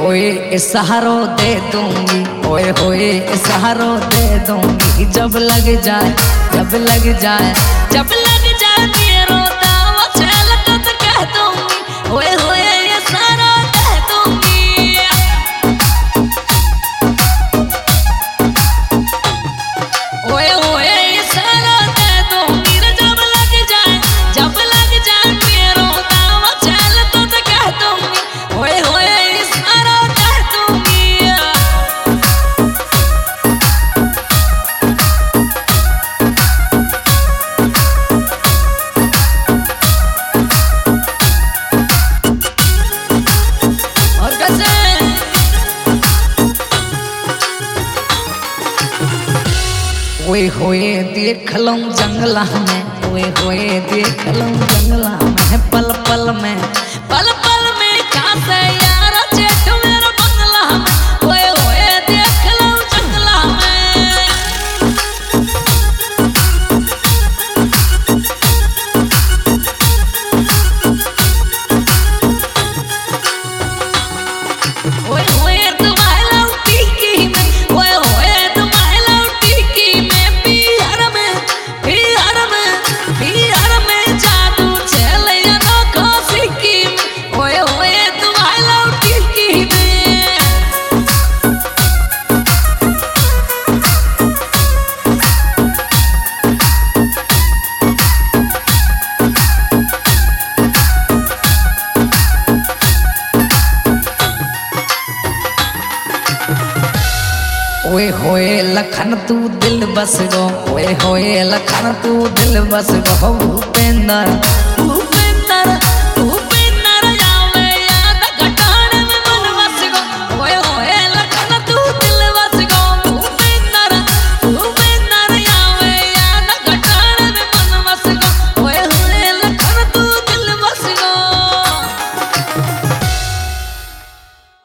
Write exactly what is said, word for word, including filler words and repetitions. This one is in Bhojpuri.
होए सहारो दे दूंगी, ओए होए सहारो दे दूंगी। जब लग जाए जब लग जाए जब लग जाए तेरो दावा चलता तो कह दूंगी, ओए होए ये सहारो दे दूंगी। ओए होए ये सहारो दे दूंगी। जब लग जाए जब लग जाए तेरो दावा चलता तो कह दूंगी, ओए होए ओए होए देख लूं जंगला में, ओए होए देख लूं जंगला में, पल पल में पल पल में कासे यार चेट मेरा बंगला में। ओए होए देख लूं जंगला में। ओए होए तुम्हारे लौटी की में, ओए होए ओए होए लखन तू दिल बस गो, ओए होए लखन तू दिल बस गो भूपेंद्र।